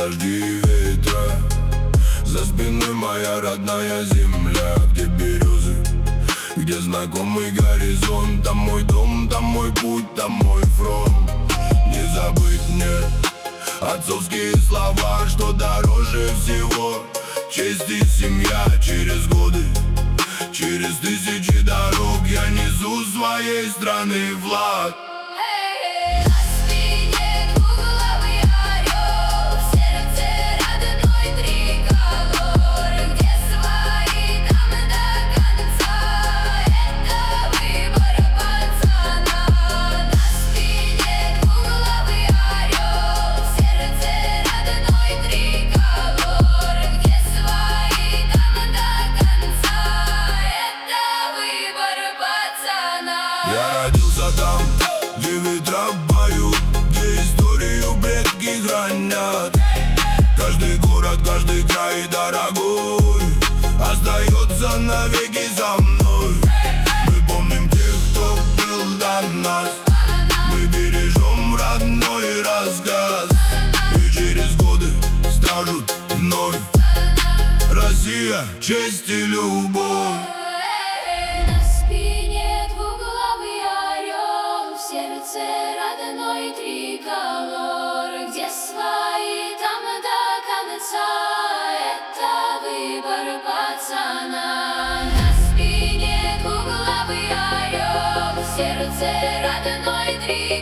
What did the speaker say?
дожди и ветра. За спиной моя родная земля, где березы, где знакомый горизонт. Там мой дом, там мой путь, там мой фронт. Не забыть мне отцовские слова, что дороже всего честь и семья. Через годы, через тысячи дорог я несу своей страны флаг. Я родился там, где ветра поют, где историю предки хранят. Каждый город, каждый край дорогой остается навеки за мной. Мы помним тех, кто был до нас. Мы бережем родной рассказ, и через годы скажут вновь: Россия, честь и любовь. Родной триколор, где свои, там до конца. Это выбор пацана. На спине двуглавый орел, в сердце родной триколор.